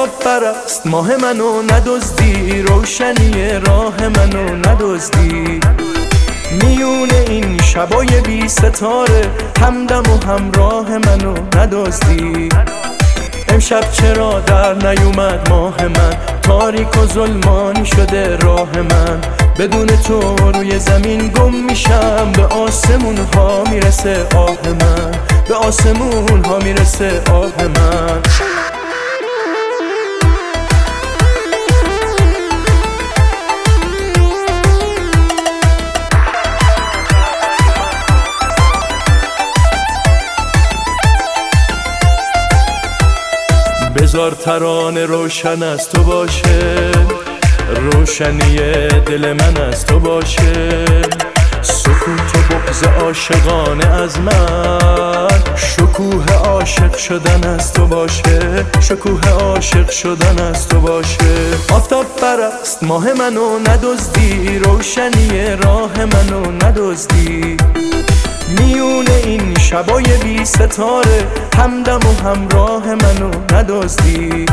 آفتاب پرست ماه منو ندزدی، روشنی راه منو ندزدی. میون این شبای بی ستاره همدم و همراه منو ندزدی. امشب چرا در نیومد ماه من، تاریک و ظلمانی شده راه من. بدون تو روی زمین گم میشم، به آسمون ها میرسه آه من، به آسمون ها میرسه آه من. بذار ترانه روشن از تو باشه، روشنی دل من از تو باشه. سکوت و بغض عاشقانه از من، شکوه عاشق شدن از تو باشه، شکوه عاشق شدن از تو باشه. آفتاب پرست ماه منو ندزدی، روشنی راه منو ندزدی. میون این شبای بی ستاره همدم و همراه منو ندزدی.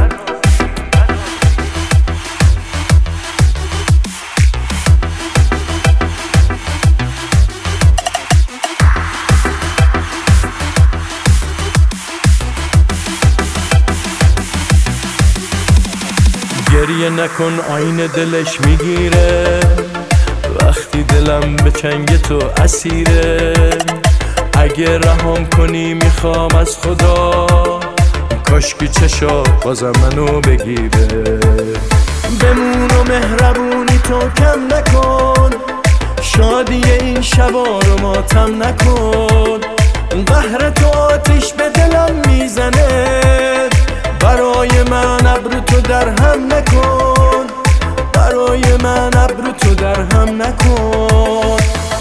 گریه نکن آینه دلش میگیره، وقتی دلم به چنگ تو اسیره. اگه رهام کنی میخوام از خدا، کاشکی چشات بازم منو بگیره. بمون و مهربونی تو کم نکن، شادی این شبا رو ماتم نکن. قهر تو آتیش به دلم میزنه، برای من ابرو تو در هم نکن، برای من ابرو تو در هم نکن.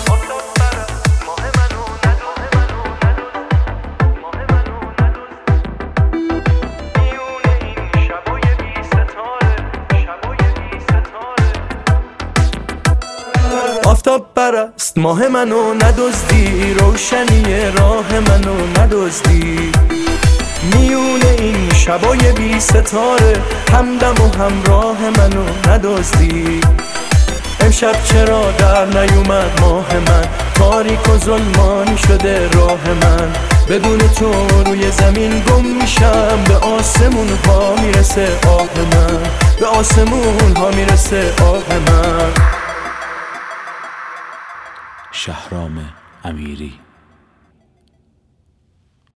آفتاب پرست ماه منو ندزدی، روشنی راه منو ندزدی. میون این شبای بی ستاره همدم و همراه منو ندزدی. امشب چرا در نیومد ماه من، تاریک و ظلمانی شده راه من. بدون تو روی زمین گم میشم، به آسمون ها میرسه آه من، به آسمون ها میرسه آه من. شهرام امیری.